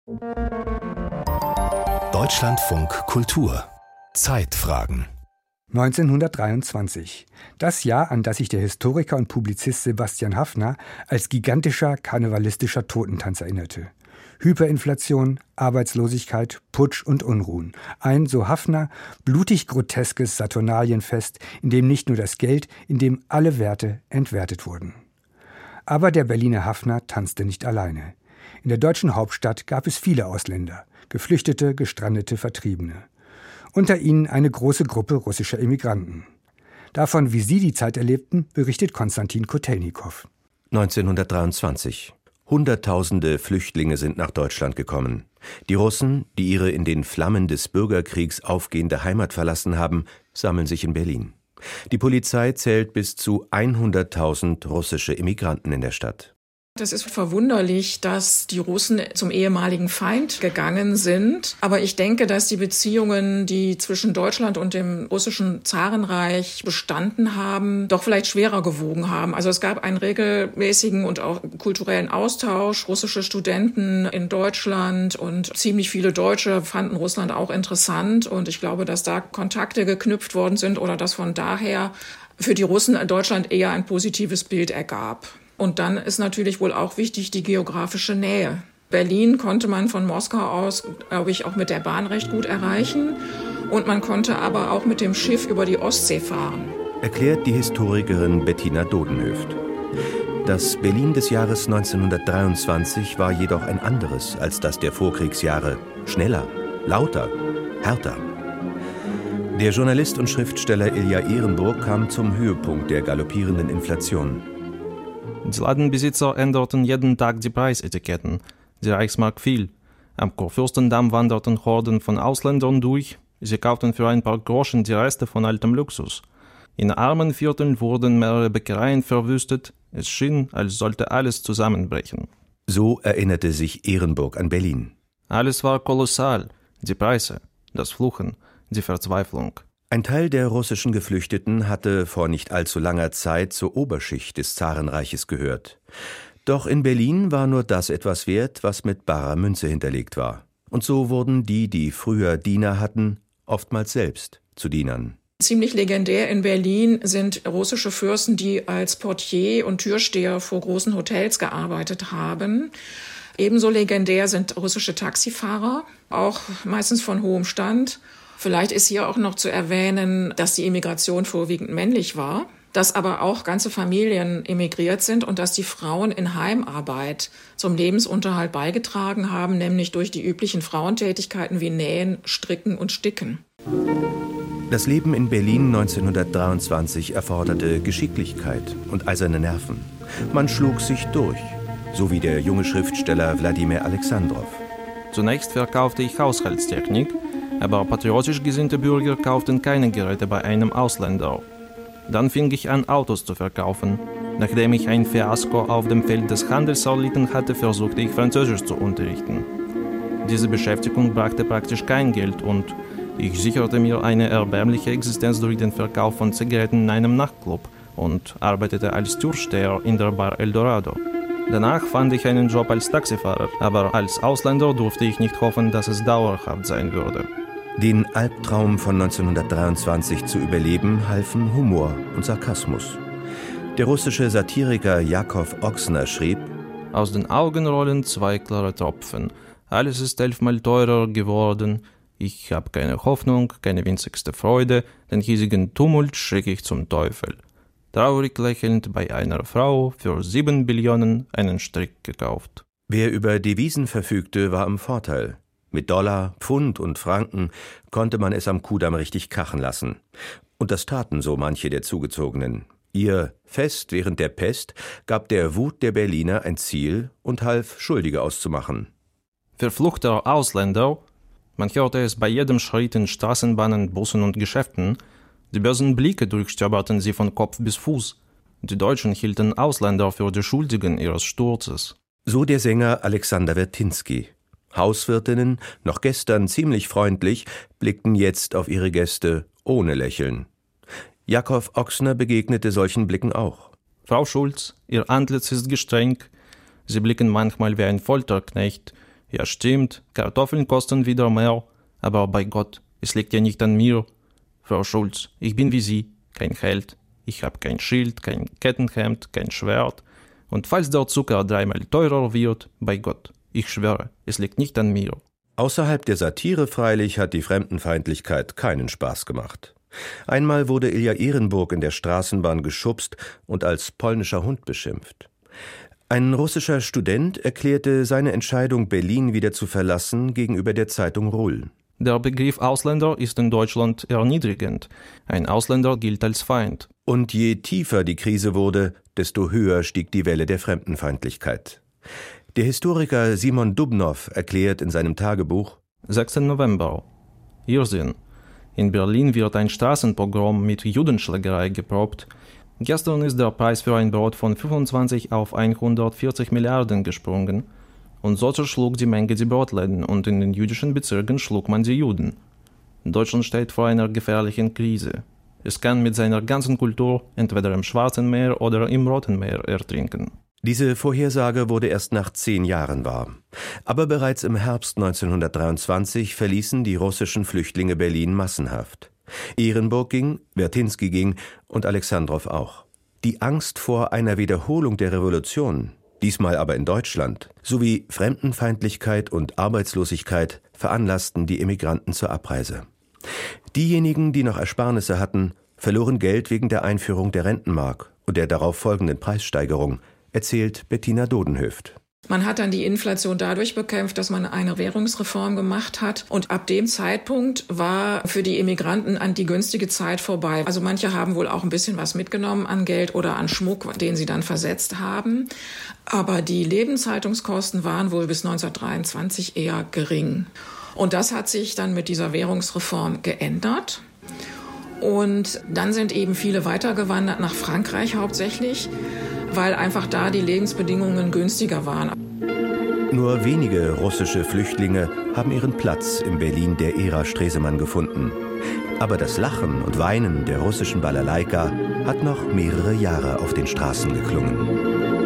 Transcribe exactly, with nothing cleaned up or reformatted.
Deutschlandfunk Kultur Zeitfragen neunzehnhundertdreiundzwanzig. Das Jahr, an das sich der Historiker und Publizist Sebastian Haffner als gigantischer karnevalistischer Totentanz erinnerte. Hyperinflation, Arbeitslosigkeit, Putsch und Unruhen. Ein, so Haffner, blutig groteskes Saturnalienfest, in dem nicht nur das Geld, in dem alle Werte entwertet wurden. Aber der Berliner Haffner tanzte nicht alleine. In der deutschen Hauptstadt gab es viele Ausländer, Geflüchtete, Gestrandete, Vertriebene. Unter ihnen eine große Gruppe russischer Immigranten. Davon, wie sie die Zeit erlebten, berichtet Konstantin Kotelnikow. neunzehnhundertdreiundzwanzig. Hunderttausende Flüchtlinge sind nach Deutschland gekommen. Die Russen, die ihre in den Flammen des Bürgerkriegs aufgehende Heimat verlassen haben, sammeln sich in Berlin. Die Polizei zählt bis zu hunderttausend russische Immigranten in der Stadt. Das ist verwunderlich, dass die Russen zum ehemaligen Feind gegangen sind. Aber ich denke, dass die Beziehungen, die zwischen Deutschland und dem russischen Zarenreich bestanden haben, doch vielleicht schwerer gewogen haben. Also es gab einen regelmäßigen und auch kulturellen Austausch. Russische Studenten in Deutschland und ziemlich viele Deutsche fanden Russland auch interessant. Und ich glaube, dass da Kontakte geknüpft worden sind oder dass von daher für die Russen Deutschland eher ein positives Bild ergab. Und dann ist natürlich wohl auch wichtig die geografische Nähe. Berlin konnte man von Moskau aus, glaube ich, auch mit der Bahn recht gut erreichen. Und man konnte aber auch mit dem Schiff über die Ostsee fahren. Erklärt die Historikerin Bettina Dodenhöft. Das Berlin des Jahres neunzehnhundertdreiundzwanzig war jedoch ein anderes als das der Vorkriegsjahre. Schneller, lauter, härter. Der Journalist und Schriftsteller Ilja Ehrenburg kam zum Höhepunkt der galoppierenden Inflation. Die Ladenbesitzer änderten jeden Tag die Preisetiketten. Die Reichsmark fiel. Am Kurfürstendamm wanderten Horden von Ausländern durch. Sie kauften für ein paar Groschen die Reste von altem Luxus. In armen Vierteln wurden mehrere Bäckereien verwüstet. Es schien, als sollte alles zusammenbrechen. So erinnerte sich Ehrenburg an Berlin. Alles war kolossal. Die Preise, das Fluchen, die Verzweiflung. Ein Teil der russischen Geflüchteten hatte vor nicht allzu langer Zeit zur Oberschicht des Zarenreiches gehört. Doch in Berlin war nur das etwas wert, was mit barer Münze hinterlegt war. Und so wurden die, die früher Diener hatten, oftmals selbst zu Dienern. Ziemlich legendär in Berlin sind russische Fürsten, die als Portier und Türsteher vor großen Hotels gearbeitet haben. Ebenso legendär sind russische Taxifahrer, auch meistens von hohem Stand. Vielleicht ist hier auch noch zu erwähnen, dass die Immigration vorwiegend männlich war, dass aber auch ganze Familien emigriert sind und dass die Frauen in Heimarbeit zum Lebensunterhalt beigetragen haben, nämlich durch die üblichen Frauentätigkeiten wie Nähen, Stricken und Sticken. Das Leben in Berlin neunzehnhundertdreiundzwanzig erforderte Geschicklichkeit und eiserne Nerven. Man schlug sich durch, so wie der junge Schriftsteller Wladimir Alexandrow. Zunächst verkaufte ich Haushaltstechnik, aber patriotisch gesinnte Bürger kauften keine Geräte bei einem Ausländer. Dann fing ich an, Autos zu verkaufen. Nachdem ich ein Fiasko auf dem Feld des Handels erlitten hatte, versuchte ich Französisch zu unterrichten. Diese Beschäftigung brachte praktisch kein Geld und ich sicherte mir eine erbärmliche Existenz durch den Verkauf von Zigaretten in einem Nachtclub und arbeitete als Türsteher in der Bar Eldorado. Danach fand ich einen Job als Taxifahrer, aber als Ausländer durfte ich nicht hoffen, dass es dauerhaft sein würde. Den Albtraum von neunzehnhundertdreiundzwanzig zu überleben, halfen Humor und Sarkasmus. Der russische Satiriker Jakow Ochsner schrieb: Aus den Augen rollen zwei klare Tropfen. Alles ist elfmal teurer geworden. Ich habe keine Hoffnung, keine winzigste Freude. Den hiesigen Tumult schicke ich zum Teufel. Traurig lächelnd bei einer Frau für sieben Billionen einen Strick gekauft. Wer über Devisen verfügte, war im Vorteil. Mit Dollar, Pfund und Franken konnte man es am Kudamm richtig krachen lassen. Und das taten so manche der Zugezogenen. Ihr Fest während der Pest gab der Wut der Berliner ein Ziel und half, Schuldige auszumachen. Verfluchter Ausländer, man hörte es bei jedem Schritt in Straßenbahnen, Bussen und Geschäften. Die bösen Blicke durchstöberten sie von Kopf bis Fuß. Die Deutschen hielten Ausländer für die Schuldigen ihres Sturzes. So der Sänger Alexander Wertinski. Hauswirtinnen, noch gestern ziemlich freundlich, blickten jetzt auf ihre Gäste ohne Lächeln. Jakow Ochsner begegnete solchen Blicken auch. Frau Schulz, Ihr Antlitz ist gestreng. Sie blicken manchmal wie ein Folterknecht. Ja stimmt, Kartoffeln kosten wieder mehr, aber bei Gott, es liegt ja nicht an mir. Frau Schulz, ich bin wie Sie, kein Held. Ich habe kein Schild, kein Kettenhemd, kein Schwert. Und falls der Zucker dreimal teurer wird, bei Gott, ich schwöre, es liegt nicht an mir. Außerhalb der Satire freilich hat die Fremdenfeindlichkeit keinen Spaß gemacht. Einmal wurde Ilja Ehrenburg in der Straßenbahn geschubst und als polnischer Hund beschimpft. Ein russischer Student erklärte seine Entscheidung, Berlin wieder zu verlassen, gegenüber der Zeitung Ruhl. Der Begriff Ausländer ist in Deutschland erniedrigend. Ein Ausländer gilt als Feind. Und je tiefer die Krise wurde, desto höher stieg die Welle der Fremdenfeindlichkeit. Der Historiker Simon Dubnow erklärt in seinem Tagebuch: sechster November. Irrsinn. In Berlin wird ein Straßenpogrom mit Judenschlägerei geprobt. Gestern ist der Preis für ein Brot von fünfundzwanzig auf hundertvierzig Milliarden gesprungen. Und so zerschlug die Menge die Brotläden und in den jüdischen Bezirken schlug man die Juden. Deutschland steht vor einer gefährlichen Krise. Es kann mit seiner ganzen Kultur entweder im Schwarzen Meer oder im Roten Meer ertrinken. Diese Vorhersage wurde erst nach zehn Jahren wahr. Aber bereits im Herbst neunzehnhundertdreiundzwanzig verließen die russischen Flüchtlinge Berlin massenhaft. Ehrenburg ging, Wertinski ging und Alexandrow auch. Die Angst vor einer Wiederholung der Revolution, diesmal aber in Deutschland, sowie Fremdenfeindlichkeit und Arbeitslosigkeit veranlassten die Emigranten zur Abreise. Diejenigen, die noch Ersparnisse hatten, verloren Geld wegen der Einführung der Rentenmark und der darauf folgenden Preissteigerung, erzählt Bettina Dodenhöft. Man hat dann die Inflation dadurch bekämpft, dass man eine Währungsreform gemacht hat. Und ab dem Zeitpunkt war für die Immigranten an die günstige Zeit vorbei. Also manche haben wohl auch ein bisschen was mitgenommen an Geld oder an Schmuck, den sie dann versetzt haben. Aber die Lebenshaltungskosten waren wohl bis neunzehnhundertdreiundzwanzig eher gering. Und das hat sich dann mit dieser Währungsreform geändert. Und dann sind eben viele weitergewandert nach Frankreich hauptsächlich, weil einfach da die Lebensbedingungen günstiger waren. Nur wenige russische Flüchtlinge haben ihren Platz im Berlin der Ära Stresemann gefunden. Aber das Lachen und Weinen der russischen Balalaika hat noch mehrere Jahre auf den Straßen geklungen.